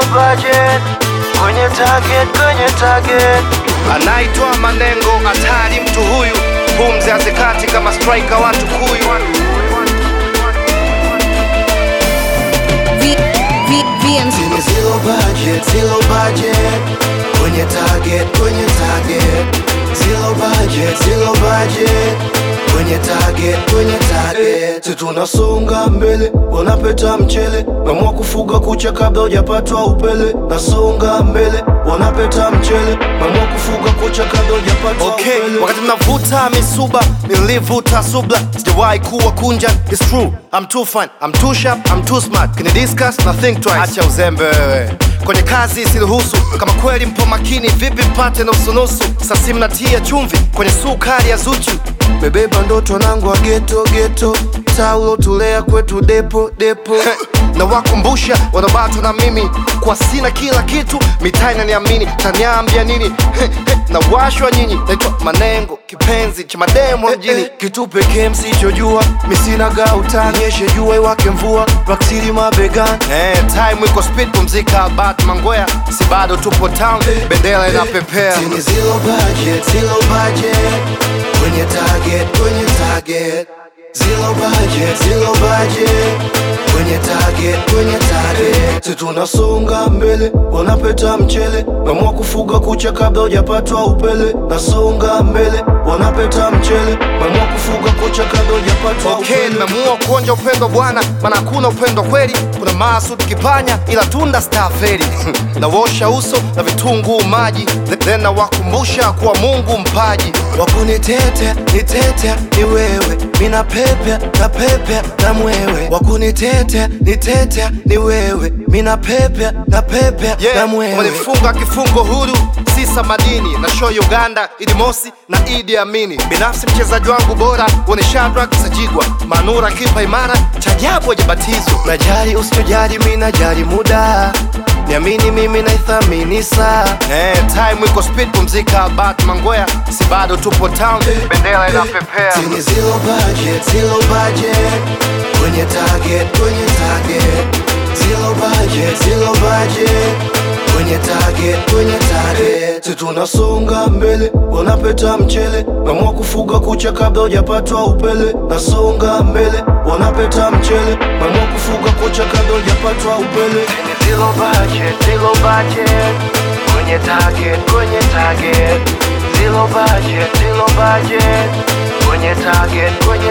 budget. Kwenye target. Anaitwa Manengo, hatari mtu huyu, pumzi hazikati kama striker watu kuyu. Zero budget. Kwenye target. Zero budget. Kwenye target. Si tunasonga mbele, wanapeta mchele. Mamua kufuga kucha kabla hujapatwa upele. Nasonga mbele, wanapeta mchele. Mamua kufuga kucha kabla hujapatwa upele. Wakati mnavuta misuba, nilivuta subla. Sijawahi kuwa kunja, it's true. I'm too fine, I'm too sharp, I'm too smart. Can you discuss? Na think twice. Acha uzembe wewe. Kwenye kazi siruhusu, kama kweli mpo makini, vipi mpate nusu. Sasa mnatia chumvi kwenye sukari ya Zuchu. Bebeba ndoto nangu wa ghetto. Taulo tulea kwetu depo. Na wakumbusha wanabato na mimi kwa sina kila kitu, mitaa inaniamini, taniambia nini? Na washwa nyinyi, naitwa Manengo, kipenzi cha mademo mjini. Kitu pekee msichojua, misina gauta. Nyeshe jua iwake mvua, vaksiri mabegani. Time iko speed, pumzika bat mangoya. Si bado tupo town, bendera inapepea. Zero budget. Kwenye target. Zero budget. Kwenye target. Si tunasonga mbele, wanapeta mchele. Mamua kufuga kucha kabla hujapatwa upele. Nasonga mbele, wanapeta mchele. Mamua kufuga kucha kabla hujapatwa upele. Nimeamua kuonja upendo bwana, maana hakuna upendo kweli. Kuna maasudi kipanya, ila tunda staferi. Nawosha uso na vitunguu maji, then nawakumbusha kuwa Mungu mpaji. Wakunitetea ni wewe, mina pepea na mwewe. Wakunitetea ni wewe, mina pepea na mwewe. Walifunga kifungo huru, sisa madini na show Uganda, Idi Mosi na Idi Amini. Binafsi mchezaji wangu bora wone Shadrack Sajigwa, Manura kipa imara, chajabu hajabatizwa. Najali usitojali, mimi najali muda. Niamini mimi naithamini saa. Time iko speed, pumzika bat mangoya. Si bado tupo town, bendera inapepea. Zero budget. Kwenye target. Zero budget. Kwenye target. Si tunasonga mbele, wanapeta mchele. Mamua kufuga kucha kabla hujapatwa upele. Nasonga mbele, wanapeta mchele. Mamua kufuga kucha kabla hujapatwa upele. Zero budget. Kwenye target. Zero budget. Kwenye target.